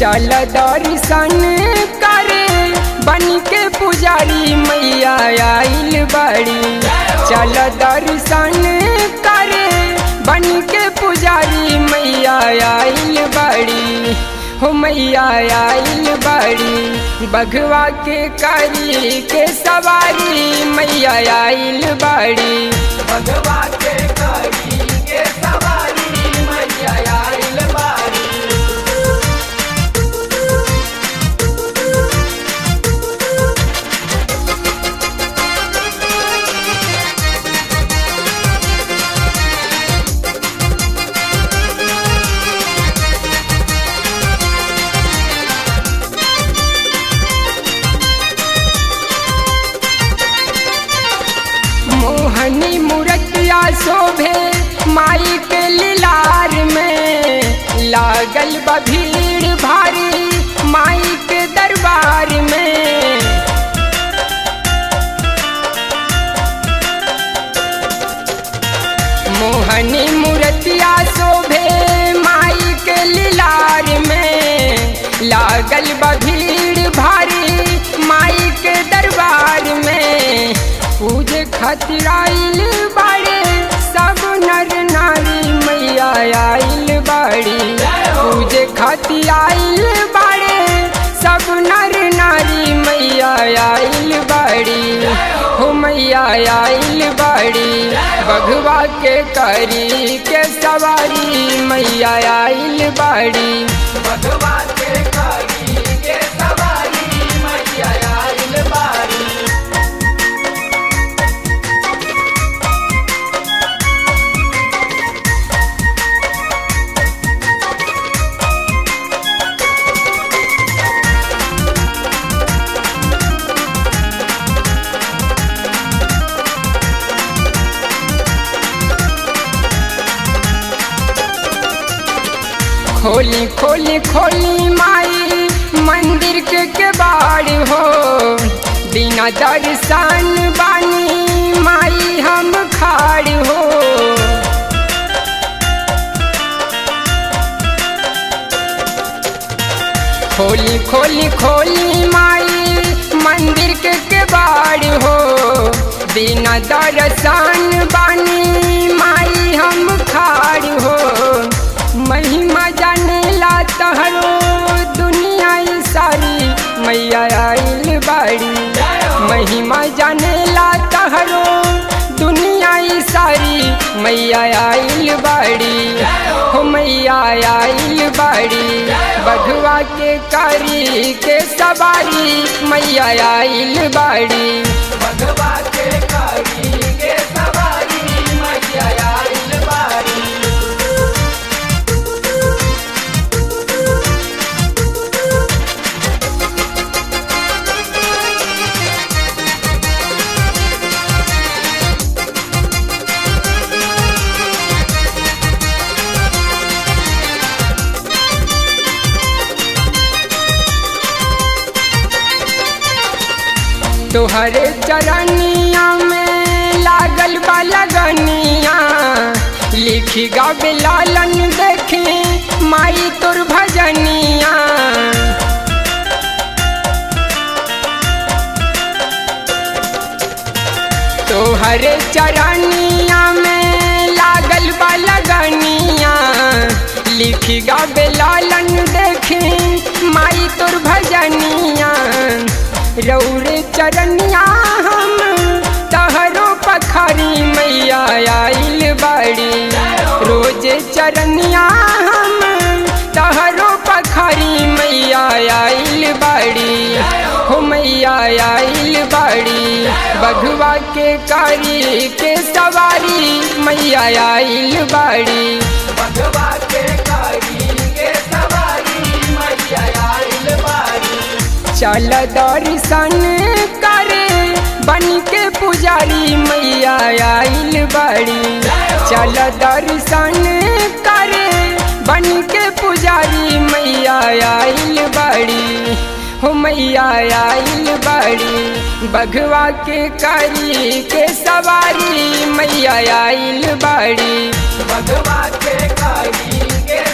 चल दर्शन करे बन के पुजारी मैया आइल बड़ी। चल दर्शन करे बन के पुजारी मैया आइल बड़ी। हो मैया आइल बड़ी बघवा के करी के सवारी मैया आइल बड़ी। बघवा के करी के सवारी मैया आइल बारी। मोहनी मूर्तिया शोभे माई के लीलार में। लागल बा भीड़ भारी माई के दरबार में। मोहनी मूर्तिया शोभे माई के लीलार में। लागल बा भीड़ भारी माई के दरबार में। पूजे खातिर आइल बाड़े सब नर नारी मैया आइल बाड़ी। पूजे खातिर आइल बाड़े सब नर नारी मैया आइल बाड़ी। हो मैया आइल बाड़ी बघवा के करी के सवारी मैया आइल बाड़ी। बघवा के करी के सवारी मैया आइल बारी। खोली खोली खोली माई मंदिर के केवाड़ हो। बिना दर्शन बानी माई हम खाड़ हो। खोली खोली खोली माई मंदिर के केवाड़ हो। बिना दर्शन बानी माई हम खाड़ हो। महिमा जानेला तहरो दुनिया सारी मैया आइल बाड़ी। महिमा जानेला तहरो दुनिया सारी मैया आइल बाड़ी। हो मैया आइल बाड़ी बघवा के करी के सवारी मैया आइल बाड़ी। बघवा के करी के सवारी मैया आइल बारी। तोहरे चरनिया में लागल बा लगनिया। लिखी गावे लालन देखे माई तोर भजनिया। तोहरे चरनिया में लागल बा लगनिया। लिखी गावे लालन देखे माई तोर भजनिया। रौरे चरनिया हम तहरो पखारी मैया आइल बाड़ी। रोजे चरनिया हम तहरो पखारी मैया आइल बाड़ी। हो मैया आइल बाड़ी बघवा के करी के सवारी मैया आइल बाड़ी। बघवा के करी के सवारी मैया आइल बारी। चल दर्शन करे बन के पुजारी मैया आइल बड़ी। चल दर्शन करे बन के पुजारी मैया आइल बड़ी। हो मैया आइल बड़ी बघवा के करी के सवारी मैया आइल बड़ी। बघवा के करी के